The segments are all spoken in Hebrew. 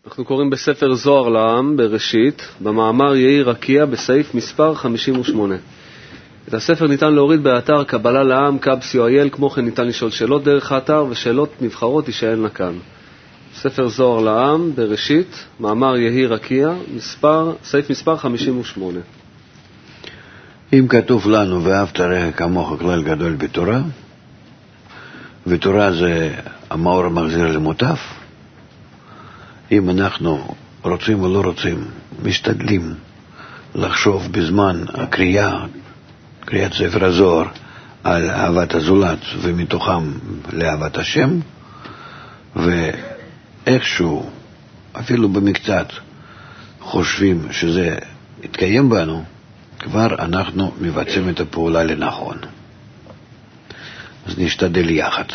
אנחנו קוראים בספר זוהר לעם בראשית, במאמר יהי רקיע בסעיף מספר 58. את הספר ניתן להוריד באתר קבלה לעם קבסי.il, כמו כן ניתן לשאול שאלות דרך האתר, ושאלות נבחרות יישאלנה כאן. ספר זוהר לעם בראשית, מאמר יהי רקיע, סעיף מספר 58. אם כתוב לנו ואהבת רעך כמוך כלל גדול בתורה, ותורה זה המאור המחזיר למוטף, אם אנחנו רוצים או לא רוצים, משתדלים לחשוב בזמן קריאת ספר הזוהר על אהבת הזולת ומתוכם לאהבת השם, ואיכשהו אפילו במקצת חושבים שזה יתקיים בנו, כבר אנחנו מבצעים את הפעולה לנכון. אז נשתדל יחד.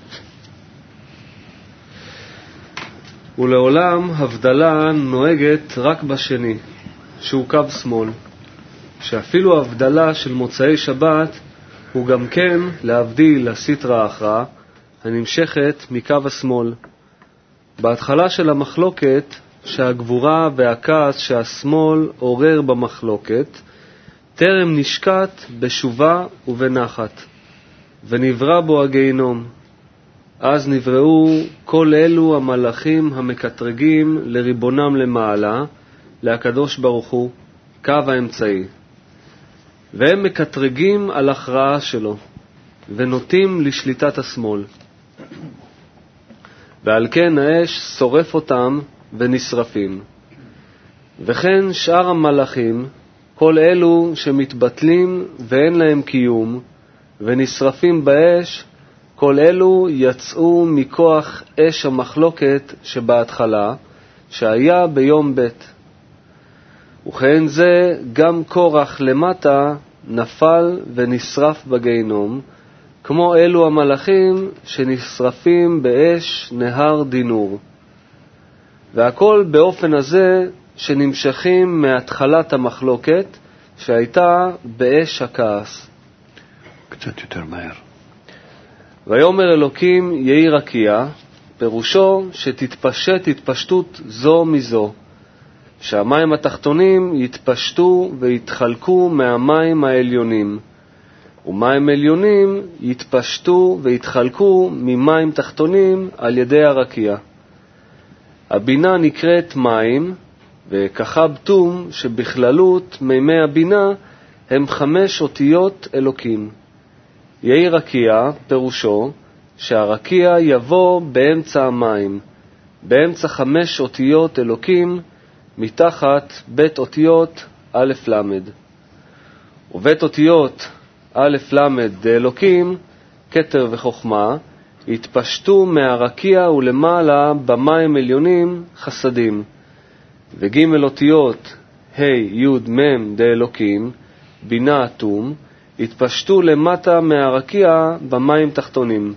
ולעולם הבדלה נוהגת רק בשני, שהוא קו שמאל, שאפילו הבדלה של מוצאי שבת הוא גם כן להבדיל לסטרא אחרא הנמשכת מקו השמאל. בהתחלה של המחלוקת, שהגבורה והכעס שהשמאל עורר במחלוקת טרם נשקט בשובה ובנחת, ונברא בו הגיהנום. אז נבראו כל אלו המלאכים המקטרגים לריבונם למעלה, להקדוש ברוך הוא, קו האמצעי. והם מקטרגים על הכרעה שלו, ונוטים לשליטת השמאל. ועל כן האש שורף אותם ונשרפים. וכן שאר המלאכים, כל אלו שמתבטלים ואין להם קיום, ונשרפים באש, כל אלו יצאו מכוח אש המחלוקת שבהתחלה, שהיה ביום ב'. וכן זה גם קורח למטה נפל ונשרף בגיהנום, כמו אלו המלאכים שנשרפים באש נהר דינור. והכל באופן הזה שנמשכים מהתחלת המחלוקת שהייתה באש הכעס. קצת יותר מהר. ויאמר אלוקים יהי רקיע, פירושו שתתפשט התפשטות זו מזו, שהמים התחתונים יתפשטו ויתחלקו מהמים העליונים, ומים עליונים יתפשטו ויתחלקו ממים תחתונים על ידי הרקיע. הבינה נקראת מים, וכחבתום שבכללות מימי הבינה הם 5 אותיות אלוקים. יהי רקיע פירושו שהרקיע יבוא באמצע המים, באמצע 5 אותיות אלוקים, מתחת בית אותיות א' למד. ובית אותיות א' למד דאלוקים, כתר וחוכמה, התפשטו מהרקיע ולמעלה במים עליונים חסדים. וג' אותיות ה' י' מ' דאלוקים, בינה אטום, התפשטו למטה מהרקיע במים תחתונים.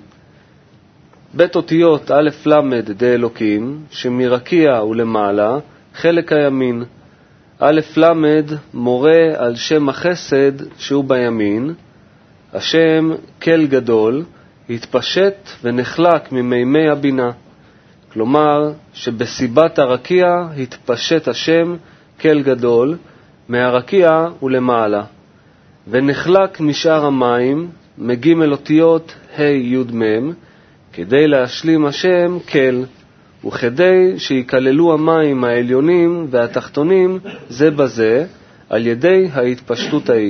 בית אותיות א' למד דאלוקים, שמרקיע ולמעלה, חלק הימין. א' למד מורה על שם החסד שהוא בימין, השם כל גדול, התפשט ונחלק ממימי הבינה. כלומר שבסיבת הרקיע התפשט השם כל גדול מהרקיע ולמעלה, ונחלק משאר המים מג' אותיות ה' י' מ', כדי להשלים השם כל, וכדי שיקללו המים העליונים והתחתונים זה בזה על ידי ההתפשטות ההיא.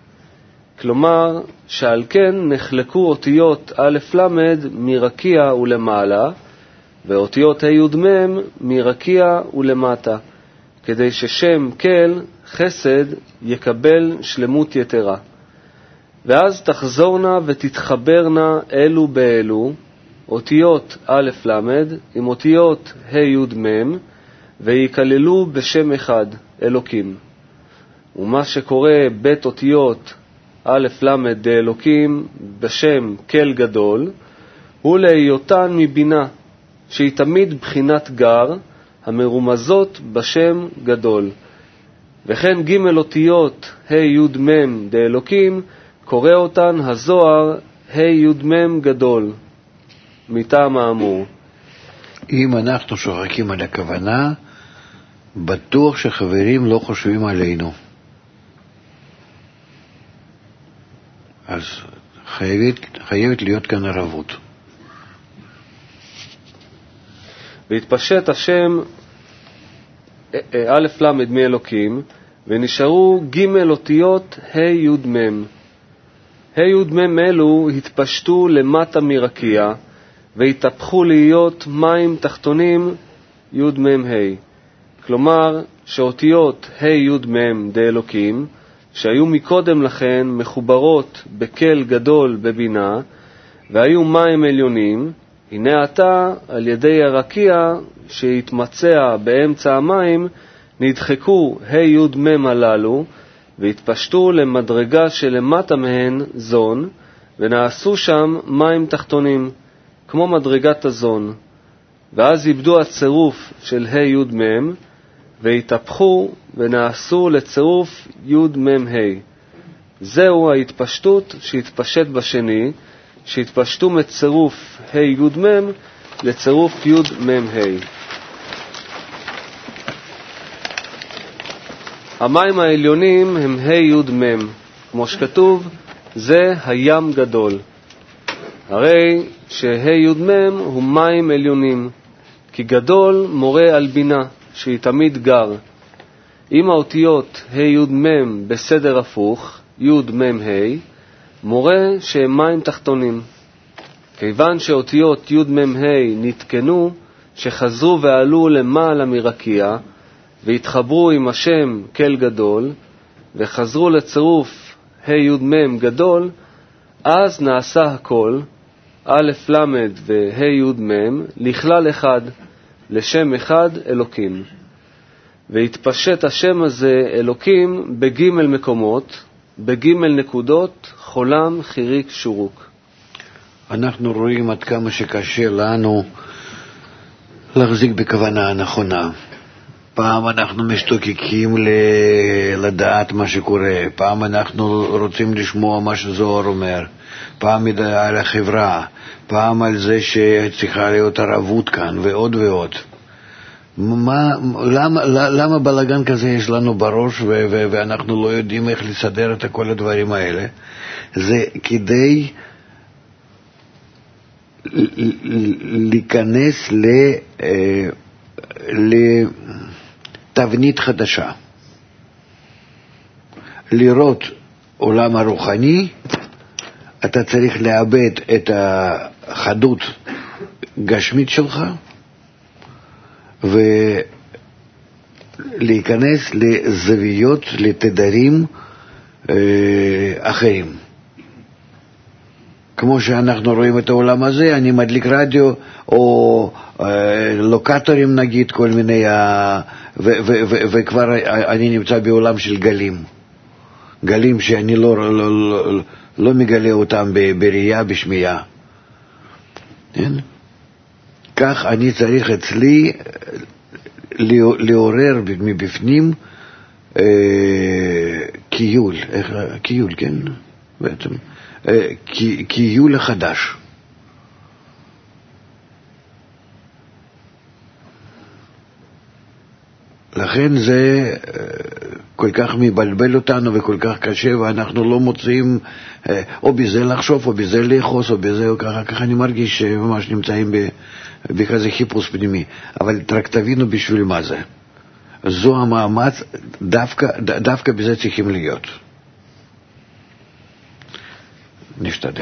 כלומר שעל כן נחלקו אותיות א' למד מרקיע ולמעלה, ואותיות ה' י' מ' מרקיע ולמטה, כדי ששם כל חסד יקבל שלמות יתרה. ואז תחזורנה ותתחברנה אלו באלו, אותיות א' למד עם אותיות ה' י' מ', ויקללו בשם אחד, אלוקים. ומה שקורא בית אותיות א' למד דאלוקים בשם כל גדול, הוא להיותן מבינה, שהיא תמיד בחינת גר, המרומזות בשם גדול. וכן ג' אותיות ה' י' מ' דאלוקים, קורא אותן הזוהר ה' י' מ' גדול, מטעם האמור. אם אנחנו שוחקים על הכוונה, בטוח שחברים לא חושבים עלינו. אז חייבת להיות כאן ערבות. והתפשט השם א' למד מאלוקים, ונשארו ג' אותיות ה' י' מ'. ה' י' מ' אלו התפשטו למטה מרקיע, והתהפכו להיות מים תחתונים י' מ' ה'. כלומר, שאותיות ה' י' מ' דאלוקים, שהיו מקודם לכן מחוברות בקל גדול בבינה, והיו מים עליונים, הנה עתה על ידי הרקיע שהתמצע באמצע המים, נדחקו ה' י' מ' הללו, והתפשטו למדרגה שלמטה מהן זון, ונעשו שם מים תחתונים, כמו מדרגת הזון. ואז איבדו הצירוף של ה' י' מ', והתהפכו ונעשו לצירוף י' מ' ה'. זהו ההתפשטות שהתפשט בשני, שהתפשטו מצירוף ה' י' מ' לצירוף י' מ' ה'. המים העליונים הם ה' י' מ', כמו שכתוב, זה הים גדול. הרי שה' י' מ' הוא מים עליונים, כי גדול מורה על בינה, שהיא תמיד גר. אם האותיות ה' י' מ' בסדר הפוך, י' מ' ה', מורה שהם מים תחתונים. כיוון שאותיות י' מ' ה' נתקנו, שחזרו ועלו למעלה מרקיע, והתחברו עם השם כל גדול, וחזרו לצירוף ה' י' מ' גדול, אז נעשה הכל, א' למד וה' י' מ' לכלל אחד, לשם אחד אלוקים. והתפשט השם הזה אלוקים בג' מקומות, בג' נקודות, חולם, חיריק, שורוק. אנחנו רואים עד כמה שקשה לנו להחזיק בכוונה הנכונה. פעם אנחנו משתוקקים לדעת מה שקורה, פעם אנחנו רוצים לשמוע מה שזוהר אומר, פעם על החברה, פעם על זה שצריכה להיות ערבות כאן ועוד ועוד. למה בלגן כזה יש לנו בראש ואנחנו לא יודעים איך לסדר את כל הדברים האלה? זה כדי להיכנס לתבנית חדשה, לראות עולם הרוחני. אתה צריך לאבד את החדות גשמית שלך ולהיכנס לזוויות, לתדרים אחרים. כמו שאנחנו רואים את העולם הזה, אני מדליק רדיו או לוקטורים נגיד, כל מיני, וכבר אני נמצא בעולם של גלים. גלים שאני לא מגלה אותם בראייה, בשמיעה. כן? כך אני צריך אצלי לעורר מבפנים קיול, קיול, כן? בעצם. קיול החדש. לכן זה כל כך מבלבל אותנו וכל כך קשה, ואנחנו לא מוצאים או בזה לחשוב או בזה לאחוס או בזה או ככה. ככה אני מרגיש שממש נמצאים בכזה חיפוש פנימי. אבל רק תבינו בשביל מה זה. זו המאמץ, דווקא בזה צריכים להיות. נשתדל.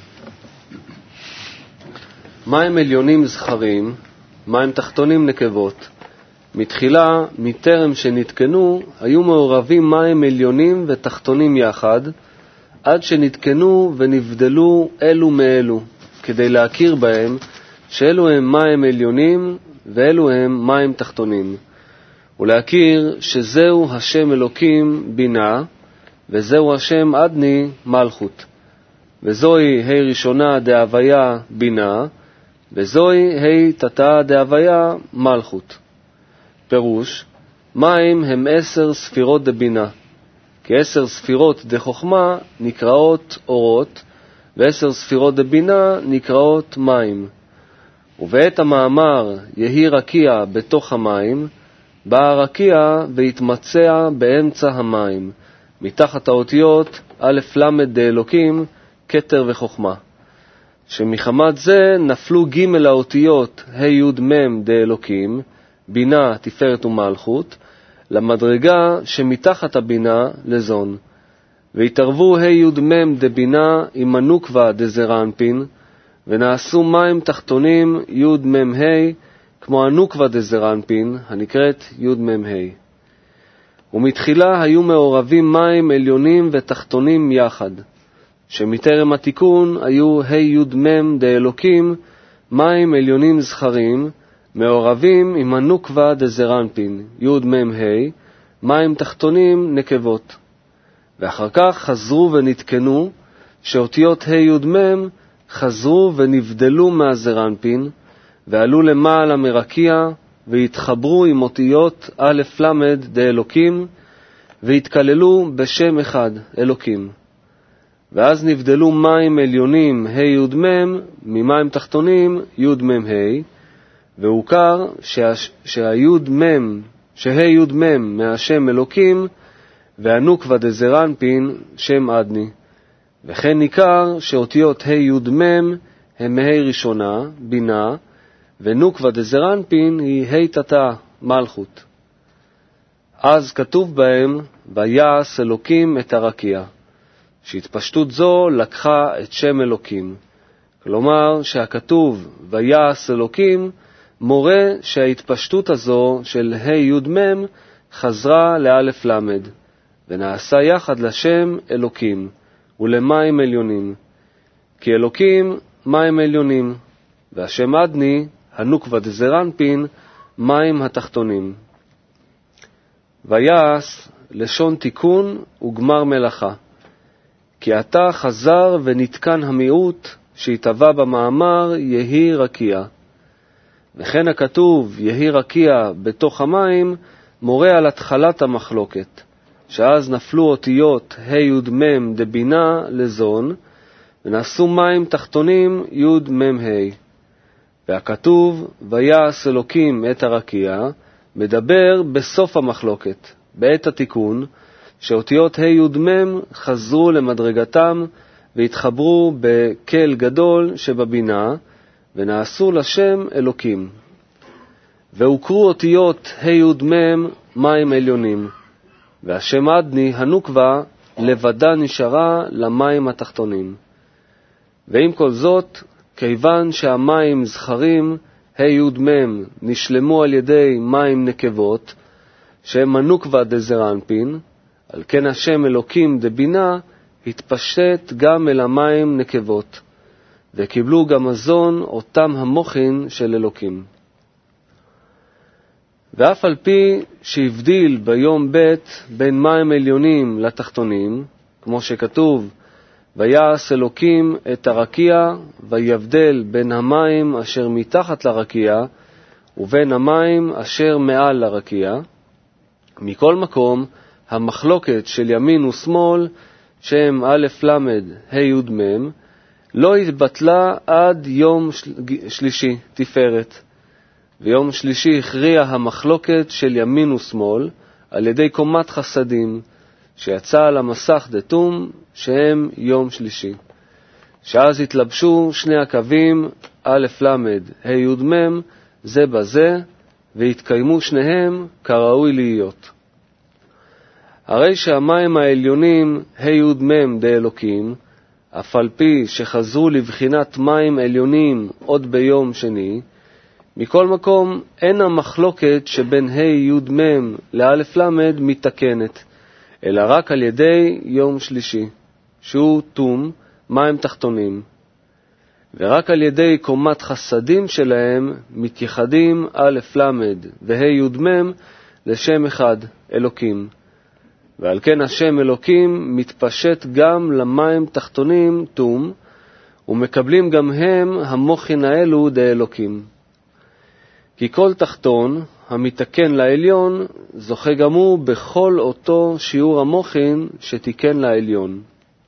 מים עליונים זכרים, מים תחתונים נקבות. מתחילה, מטרם שנתקנו, היו מעורבים מים עליונים ותחתונים יחד, עד שנתקנו ונבדלו אלו מאלו, כדי להכיר בהם שאלו הם מים עליונים ואלו הם מים תחתונים, ולהכיר שזהו השם אלוקים בינה, וזהו השם אדני מלכות, וזוהי ה' ראשונה דהוויה בינה, וזוהי ה' תתאה דהוויה מלכות. פירוש, מים הם 10 ספירות דבינה, כי 10 ספירות דחוכמה נקראות אורות, ו10 ספירות דבינה נקראות מים. ובעת המאמר יהי רקיע בתוך המים, בא הרקיע והתמצע באמצע המים, מתחת האותיות א' ל' דאלוקים, כתר וחוכמה. שמחמת זה נפלו ג' האותיות ה' י' מ' דאלוקים, בינה, תפארת ומלכות, למדרגה שמתחת הבינה לזון. והתערבו ה' י' מ' דבינה עם הנוקבה דזרנפין, ונעשו מים תחתונים י' מ' ה' כמו הנוקבה דזרנפין, הנקראת י' מ' ה'. ומתחילה היו מעורבים מים עליונים ותחתונים יחד, שמטרם התיקון היו ה' י' מ' דאלוקים, מים עליונים זכרים, מעורבים עם הנוקבה דזרנפין, י' מ' ה', מים תחתונים נקבות. ואחר כך חזרו ונתקנו, שאותיות ה' י' מ' חזרו ונבדלו מהזרנפין, ועלו למעלה מרקיע, והתחברו עם אותיות א' ל' דאלוקים, והתכללו בשם אחד, אלוקים. ואז נבדלו מים עליונים ה' י' מ' ממים תחתונים י' מ' ה', והוכר שה' י' מ' מהשם אלוקים, והנוקבה דזרנפין שם עדני. וכן ניכר שאותיות ה' י' מ' הם מה' ראשונה, בינה, ונוקבה דזרנפין היא ה' תתא, מלכות. אז כתוב בהם, ויעש אלוקים את הרקיע. שהתפשטות זו לקחה את שם אלוקים. כלומר שהכתוב ויעש אלוקים מורה שההתפשטות הזו של ה' י' מ' חזרה לאלף למד, ונעשה יחד לשם אלוקים ולמים עליונים. כי אלוקים מים עליונים, והשם עדני, הנוקבה דזרנפין, מים התחתונים. ויעש לשון תיקון וגמר מלאכה. כי עתה חזר ונתקן המיעוט שהתהווה במאמר יהי רקיע. וכן הכתוב יהי רקיע בתוך המים מורה על התחלת המחלוקת, שאז נפלו אותיות ה' י' מ' דבינה לזון, ונעשו מים תחתונים י' מ' ה'. והכתוב ויעש אלוקים את הרקיע מדבר בסוף המחלוקת, בעת התיקון, שאותיות ה' י' מ' חזרו למדרגתם והתחברו בקל גדול שבבינה, ונעשו לשם אלוקים. והוכרו אותיות ה' י' מ' מים עליונים, והשם עדני, הנוקבה, לבדה נשארה למים התחתונים. ועם כל זאת, כיוון שהמים זכרים ה' י' מ' נשלמו על ידי מים נקבות, שהם הנוקבה דזרנפין, על כן השם אלוקים דבינה התפשט גם אל המים נקבות, וקיבלו גם מזון אותם המוחין של אלוקים. ואף על פי שהבדיל ביום ב' בין מים עליונים לתחתונים, כמו שכתוב, ויעש אלוקים את הרקיע, ויבדל בין המים אשר מתחת לרקיע, ובין המים אשר מעל לרקיע. מכל מקום, המחלוקת של ימין ושמאל, שם א' ל' ה' י' מ', לא התבטלה עד יום שלישי, תפארת. ויום שלישי הכריע המחלוקת של ימין ושמאל על ידי קומת חסדים, שיצא על המסך דתום, שהם יום שלישי. שאז התלבשו שני הקווים א' ל' ה' י' מ' זה בזה, והתקיימו שניהם כראוי להיות. הרי שהמים העליונים ה' י' מ' דאלוקים, אף על פי שחזרו לבחינת מים עליונים עוד ביום שני, מכל מקום אין המחלוקת שבין ה' י' מ' לאלף למד מתקנת, אלא רק על ידי יום שלישי, שהוא תום, מים תחתונים. ורק על ידי קומת חסדים שלהם מתייחדים א' למד וה' י' מ' לשם אחד, אלוקים. ועל כן השם אלוקים מתפשט גם למים תחתונים תום, ומקבלים גם הם המוחין האלו דאלוקים. כי כל תחתון המתקן לעליון זוכה גם הוא בכל אותו שיעור המוחין שתיקן לעליון.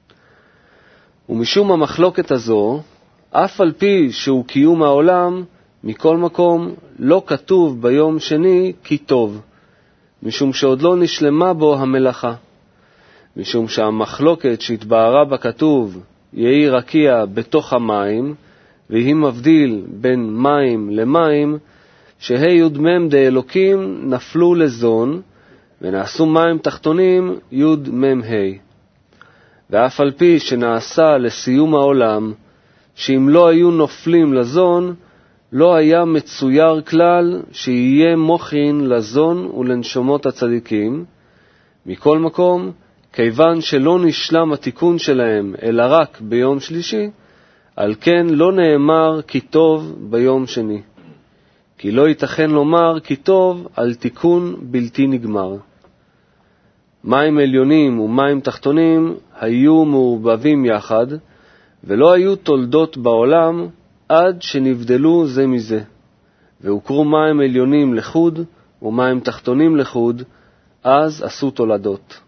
ומשום המחלוקת הזו, אף על פי שהוא קיום העולם, מכל מקום, לא כתוב ביום שני כי טוב, משום שעוד לא נשלמה בו המלאכה. משום שהמחלוקת שהתבהרה בכתוב יהי רקיע בתוך המים, והיא מבדיל בין מים למים, שהי יוד מם דה אלוקים נפלו לזון, ונעשו מים תחתונים יוד מם הי. ואף על פי שנעשה לסיום העולם, שאם לא היו נופלים לזון, לא היה מצויר כלל שיהיה מוכין לזון ולנשומות הצדיקים. מכל מקום, כיוון שלא נשלם התיקון שלהם אלא רק ביום שלישי, על כן לא נאמר כי טוב ביום שני. כי לא ייתכן לומר כי טוב על תיקון בלתי נגמר. מים עליונים ומים תחתונים היו מעורבבים יחד, ולא היו תולדות בעולם עד שנבדלו זה מזה. והוקרו מים עליונים לחוד ומים תחתונים לחוד, אז עשו תולדות.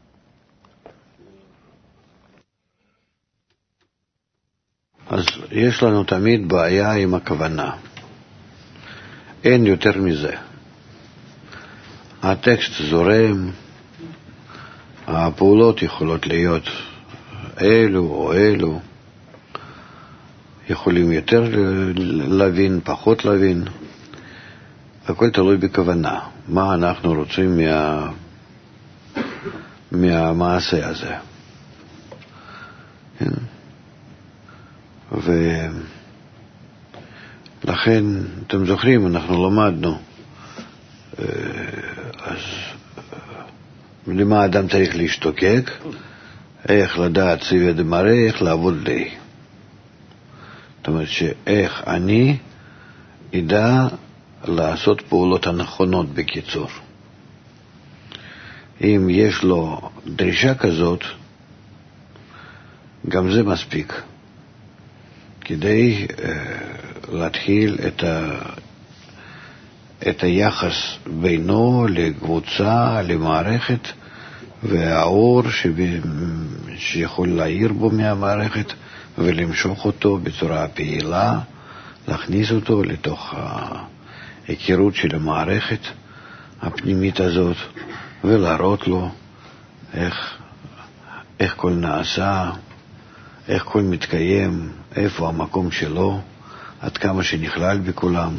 אז יש לנו תמיד בעיה עם הכוונה. אין יותר מזה. הטקסט זורם, הפעולות יכולות להיות אלו או אלו, יכולים יותר להבין, פחות להבין. הכל תלוי בכוונה. מה אנחנו רוצים מהמעשה הזה. ולכן, אתם זוכרים, אנחנו למדנו, אז למה אדם צריך להשתוקק, איך לדעת סיבה דמראה, איך לעבוד לי. זאת אומרת שאיך אני ידע לעשות פעולות הנכונות בקיצור. אם יש לו דרישה כזאת, גם זה מספיק. כדי להתחיל את היחס בינו לקבוצה, למערכת, והאור שיכול להעיר בו מהמערכת ולמשוך אותו בצורה פעילה, להכניס אותו לתוך ההיכרות של המערכת הפנימית הזאת, ולהראות לו איך כל נעשה, איך כל מתקיים, איפה המקום שלו, עד כמה שנכלל בכולם.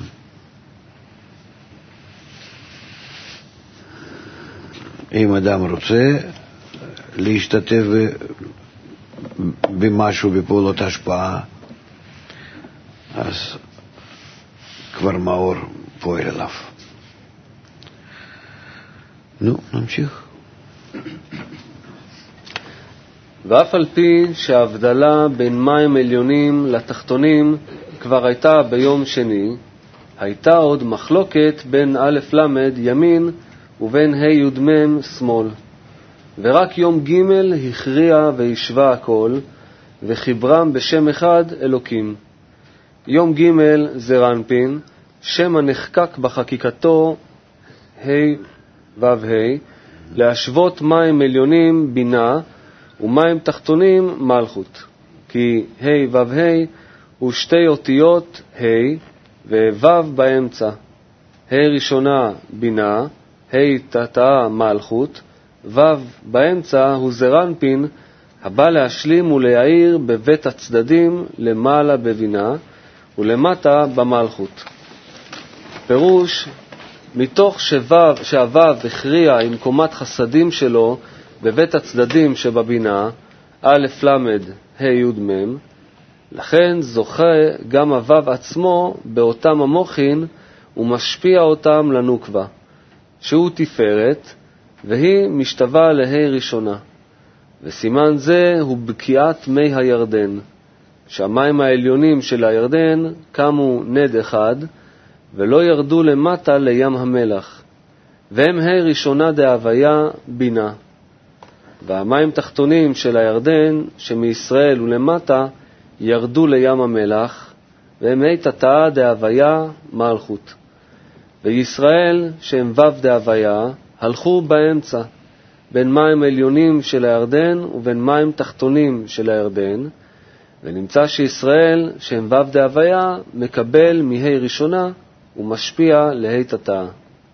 אם אדם רוצה להשתתף במשהו, בפעולות השפעה, אז כבר מאור פועל אליו. נו, נמשיך. ואף על פי שההבדלה בין מים עליונים לתחתונים כבר הייתה ביום שני, הייתה עוד מחלוקת בין א' למד ימין ובין ה' י' מ' שמאל. ורק יום ג' הכריע והשווה הכל, וחיברם בשם אחד אלוקים. יום ג' זה רנפין, שם הנחקק בחקיקתו ה' ו' ה', להשוות מים עליונים בינה, ומים תחתונים מלכות. כי ה' ו' ה' הוא שתי אותיות ה' וו' באמצע. ה' ראשונה בינה, ה' תחתיה מלכות, ו' באמצע הוא זרנפין, הבא להשלים ולהעיר בבית הצדדים למעלה בבינה ולמטה במלכות. פירוש, מתוך שהו' הכריע עם קומת חסדים שלו בבית הצדדים שבבינה, א' למד ה' י' מ', לכן זוכה גם הו' עצמו באותם המוחין ומשפיע אותם לנוקבה, שהוא תפארת, והיא משתווה לה' ראשונה. וסימן זה הוא בקיעת מי הירדן, שהמים העליונים של הירדן קמו נד אחד, ולא ירדו למטה לים המלח, והם ה' ראשונה דהוויה בינה. והמים תחתונים של הירדן שמישראל ולמטה ירדו לים המלח, והם ה' תתאה דהוויה מלכות. וישראל שהם ו' דהוויה הלכו באמצע, בין מים עליונים של הירדן ובין מים תחתונים של הירדן, ונמצא שישראל, שהם ו' דהוויה, מקבל מהי ראשונה ומשפיע להי תתאה.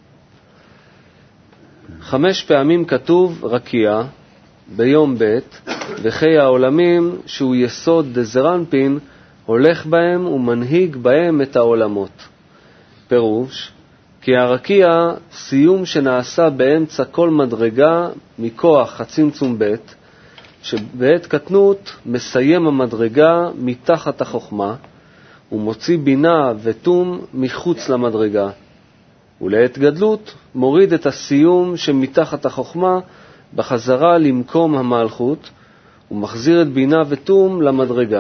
5 פעמים כתוב רקיע ביום ב' וחיי העולמים, שהוא יסוד דזרנפין, הולך בהם ומנהיג בהם את העולמות. פירוש, כי הרקיע סיום שנעשה באמצע כל מדרגה מכוח הצמצום ב', שבעת קטנות מסיים המדרגה מתחת החוכמה, ומוציא בינה ותום מחוץ למדרגה, ולעת גדלות מוריד את הסיום שמתחת החוכמה בחזרה למקום המלכות, ומחזיר את בינה ותום למדרגה.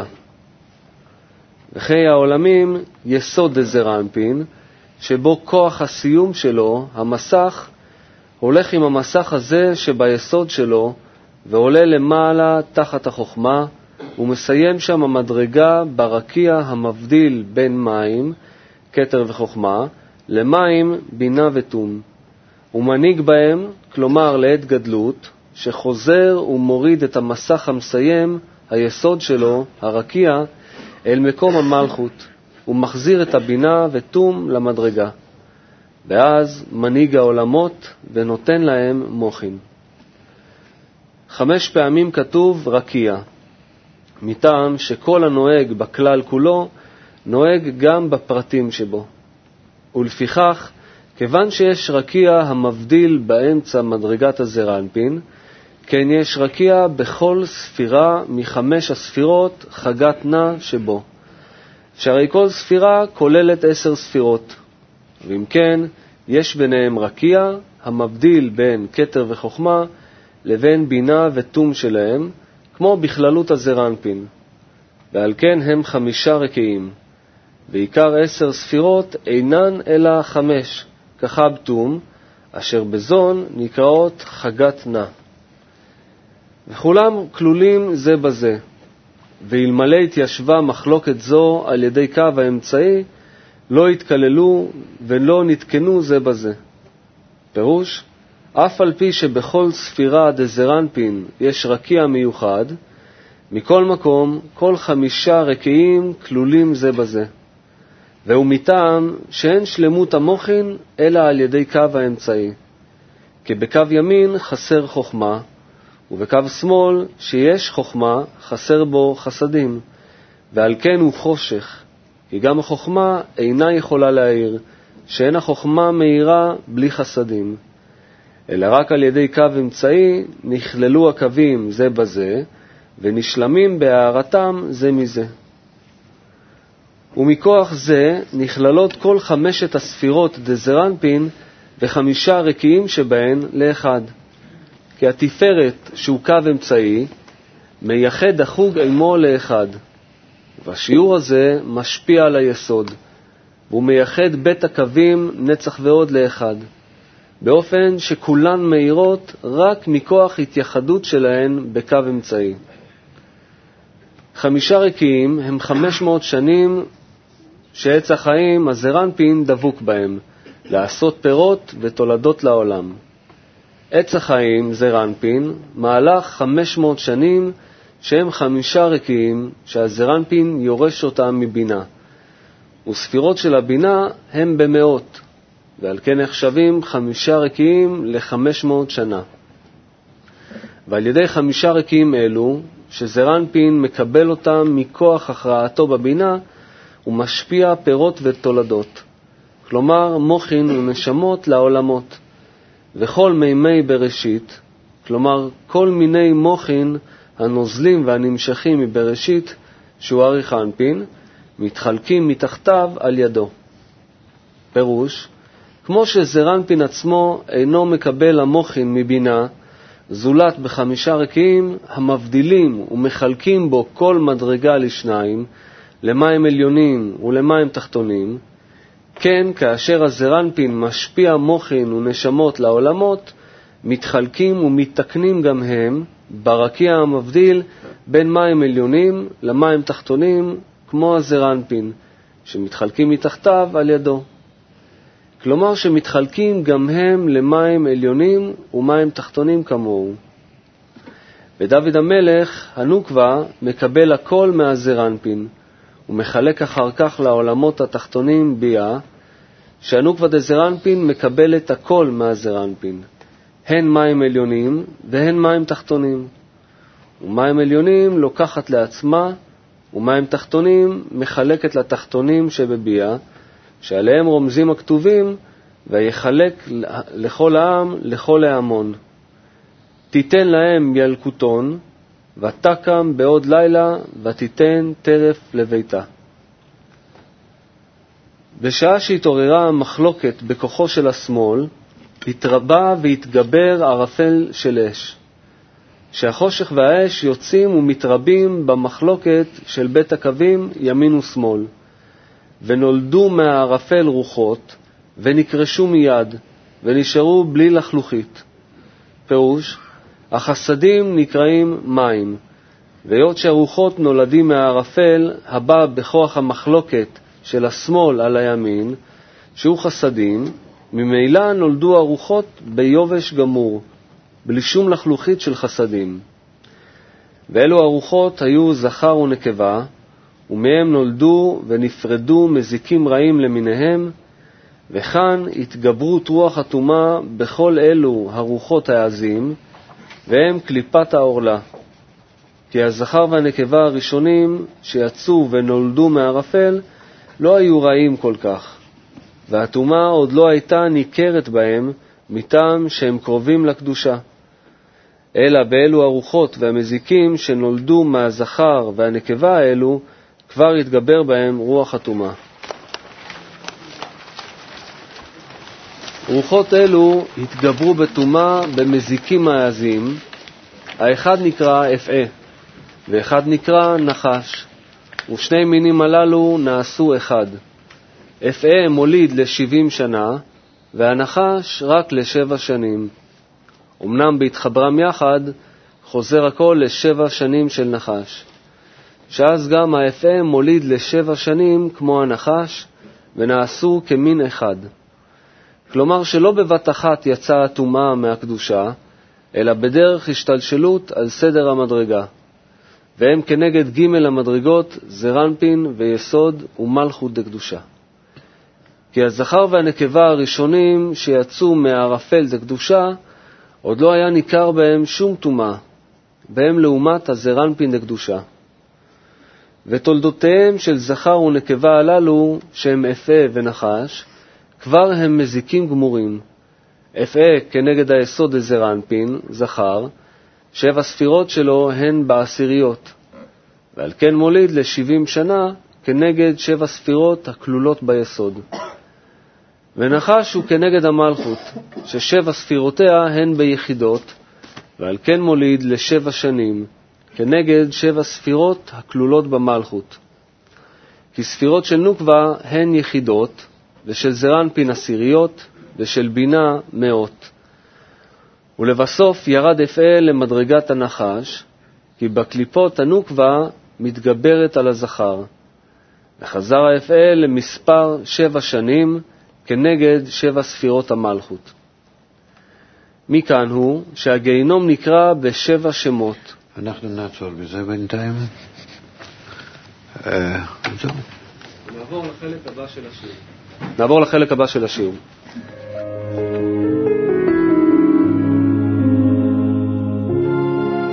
וחיי העולמים יסוד דזרנפין, שבו כוח הסיום שלו, המסך, הולך עם המסך הזה שביסוד שלו, ועולה למעלה תחת החוכמה, ומסיים שם המדרגה ברקיע המבדיל בין מים, כתר וחוכמה, למים בינה ותום. ומנהיג בהם, כלומר לעת גדלות, שחוזר ומוריד את המסך המסיים, היסוד שלו, הרקיע, אל מקום המלכות, ומחזיר את הבינה ותום למדרגה. ואז מנהיג העולמות ונותן להם מוחין. 5 פעמים כתוב רקיע, מטעם שכל הנוהג בכלל כולו נוהג גם בפרטים שבו. ולפיכך, כיוון שיש רקיע המבדיל באמצע מדרגת הזרנפין, כן יש רקיע בכל ספירה מ5 הספירות חגת נע שבו. שהרי כל ספירה כוללת 10 ספירות, ואם כן, יש ביניהם רקיע המבדיל בין כתר וחוכמה לבין בינה ותום שלהם, כמו בכללות הזרנפין. ועל כן הם 5 רקיעים. בעיקר 10 ספירות אינן אלא 5, כחב תום, אשר בזון נקראות חגת נע. וכולם כלולים זה בזה, ואלמלא התיישבה מחלוקת זו על ידי קו האמצעי, לא התכללו ולא נתקנו זה בזה. פירוש, אף על פי שבכל ספירה דזרנפין יש רקיע מיוחד, מכל מקום כל 5 רקיעים כלולים זה בזה. והוא מטעם שאין שלמות המוחין אלא על ידי קו האמצעי. כי בקו ימין חסר חוכמה, ובקו שמאל שיש חוכמה חסר בו חסדים, ועל כן הוא חושך, כי גם החוכמה אינה יכולה להאיר, שאין החוכמה מאירה בלי חסדים. אלא רק על ידי קו אמצעי נכללו הקווים זה בזה, ונשלמים בהארתם זה מזה. ומכוח זה נכללות כל 5 הספירות דזרנפין ו5 רקיעים שבהן לאחד. כי התפארת שהוא קו אמצעי מייחד החוג עמו לאחד, והשיעור הזה משפיע על היסוד, והוא מייחד בית הקווים נצח ועוד לאחד, באופן שכולן מאירות רק מכוח התייחדות שלהן בקו אמצעי. 5 רקיעים הם 500 שנים שעץ החיים הזרנפין דבוק בהם, לעשות פירות ותולדות לעולם. עץ החיים זרנפין מהלך 500 שנים שהם 5 רקיעים שהזרנפין יורש אותם מבינה, וספירות של הבינה הם במאות, ועל כן נחשבים 5 רקיעים ל500 שנה. ועל ידי 5 רקיעים אלו, שזרנפין מקבל אותם מכוח הכרעתו בבינה, הוא משפיע פירות ותולדות, כלומר מוחין ונשמות לעולמות. וכל מימי בראשית, כלומר כל מיני מוחין הנוזלים והנמשכים מבראשית, שהוא אריך אנפין, מתחלקים מתחתיו על ידו. פירוש, כמו שזרנפין עצמו אינו מקבל המוחין מבינה, זולת ב5 רקיעים המבדילים ומחלקים בו כל מדרגה לשניים, למים עליונים ולמים תחתונים, כן כאשר הזרנפין משפיע מוחין ונשמות לעולמות, מתחלקים ומתקנים גם הם ברקיע המבדיל בין מים עליונים למים תחתונים, כמו הזרנפין, שמתחלקים מתחתיו על ידו. כלומר שמתחלקים גם הם למים עליונים ומים תחתונים כמוהו. ודוד המלך, הנוקבה, מקבל הכל מהזרנפין, ומחלק אחר כך לעולמות התחתונים ביאה, שהנוקבה דזרנפין מקבלת הכל מהזרנפין, הן מים עליונים והן מים תחתונים. ומים עליונים לוקחת לעצמה, ומים תחתונים מחלקת לתחתונים שבביאה, שעליהם רומזים הכתובים, ויחלק לכל העם, לכל העמון. תיתן להם ילקוטון, ותקם בעוד לילה, ותיתן טרף לביתה. בשעה שהתעוררה המחלוקת בכוחו של השמאל, התרבה והתגבר ערפל של אש. שהחושך והאש יוצאים ומתרבים במחלוקת של בית הקווים ימין ושמאל, ונולדו מהערפל רוחות, ונקרשו מיד, ונשארו בלי לחלוכית. פירוש, החסדים נקראים מים, והיות שהרוחות נולדים מהערפל הבא בכוח המחלוקת של השמאל על הימין, שהוא חסדים, ממילא נולדו הרוחות ביובש גמור, בלי שום לחלוכית של חסדים. ואלו הרוחות היו זכר ונקבה, ומהם נולדו ונפרדו מזיקים רעים למיניהם, וכאן התגברות רוח הטומאה בכל אלו הרוחות העזים, והם קליפת העורלה. כי הזכר והנקבה הראשונים שיצאו ונולדו מערפל לא היו רעים כל כך, והטומאה עוד לא הייתה ניכרת בהם מטעם שהם קרובים לקדושה. אלא באלו הרוחות והמזיקים שנולדו מהזכר והנקבה האלו, כבר התגבר בהם רוח הטומאה. רוחות אלו התגברו בטומאה במזיקים העזים, האחד נקרא אפעה, ואחד נקרא נחש, ושני מינים הללו נעשו אחד. אפעה מוליד ל70 שנה, והנחש רק ל7 שנים. אמנם בהתחברם יחד, חוזר הכל ל7 שנים של נחש. שאז גם האפעה מוליד ל7 שנים כמו הנחש, ונעשו כמין אחד. כלומר שלא בבת אחת יצאה הטומאה מהקדושה, אלא בדרך השתלשלות על סדר המדרגה. והם כנגד ג' המדרגות, זרנפין ויסוד ומלכות דקדושה. כי הזכר והנקבה הראשונים שיצאו מהערפל דקדושה, עוד לא היה ניכר בהם שום טומאה, בהם לעומת הזרנפין דקדושה. ותולדותיהם של זכר ונקבה הללו, שהם אפעה ונחש, כבר הם מזיקים גמורים. אפעה כנגד היסוד הזרנפין, זכר, 7 ספירות שלו הן בעשיריות, ועל כן מוליד ל70 שנה כנגד 7 ספירות הכלולות ביסוד. ונחש הוא כנגד המלכות, ש7 ספירותיה הן ביחידות, ועל כן מוליד ל7 שנים, כנגד 7 ספירות הכלולות במלכות. כי ספירות של נוקבה הן יחידות, ושל זרנפין עשיריות, ושל בינה 100. ולבסוף ירד אפעה למדרגת הנחש, כי בקליפות הנוקבה מתגברת על הזכר. וחזר האפעה למספר 7 שנים, כנגד 7 ספירות המלכות. מכאן הוא שהגיהינום נקרא ב7 שמות. אנחנו נעצור בזה בינתיים. נעבור לחלק הבא של השיעור.